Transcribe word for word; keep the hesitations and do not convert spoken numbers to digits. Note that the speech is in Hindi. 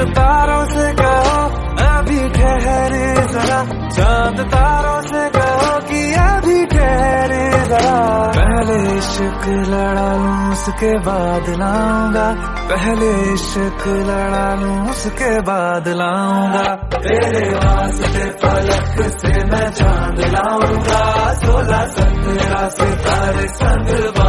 तारों से कहो अभी ठहरे जरा, चांद तारों से कहो कि अभी ठहरे जरा। पहले इश्क लड़ा लूं उसके बाद लाऊंगा, पहले इश्क लड़ा लूं उसके बाद लाऊंगा। तेरे वास्ते फलक से मैं चांद लाऊंगा, सोलह सत्रह सितारे संग